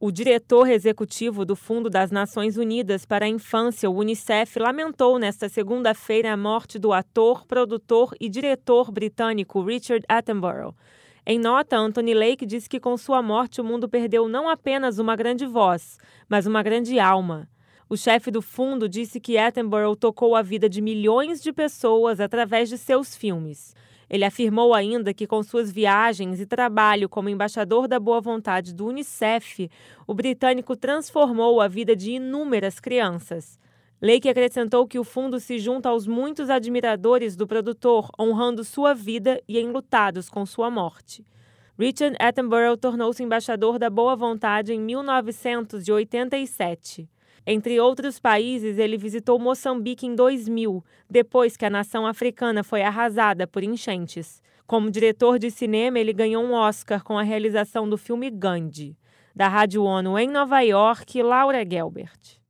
O diretor executivo do Fundo das Nações Unidas para a Infância, o UNICEF, lamentou nesta segunda-feira a morte do ator, produtor e diretor britânico Richard Attenborough. Em nota, Anthony Lake disse que com sua morte o mundo perdeu não apenas uma grande voz, mas uma grande alma. O chefe do fundo disse que Attenborough tocou a vida de milhões de pessoas através de seus filmes. Ele afirmou ainda que com suas viagens e trabalho como embaixador da boa vontade do UNICEF, o britânico transformou a vida de inúmeras crianças. Lake acrescentou que o fundo se junta aos muitos admiradores do produtor, honrando sua vida e enlutados com sua morte. Richard Attenborough tornou-se embaixador da boa vontade em 1987. Entre outros países, ele visitou Moçambique em 2000, depois que a nação africana foi arrasada por enchentes. Como diretor de cinema, ele ganhou um Oscar com a realização do filme Gandhi. Da Rádio ONU em Nova York, Laura Gelbert.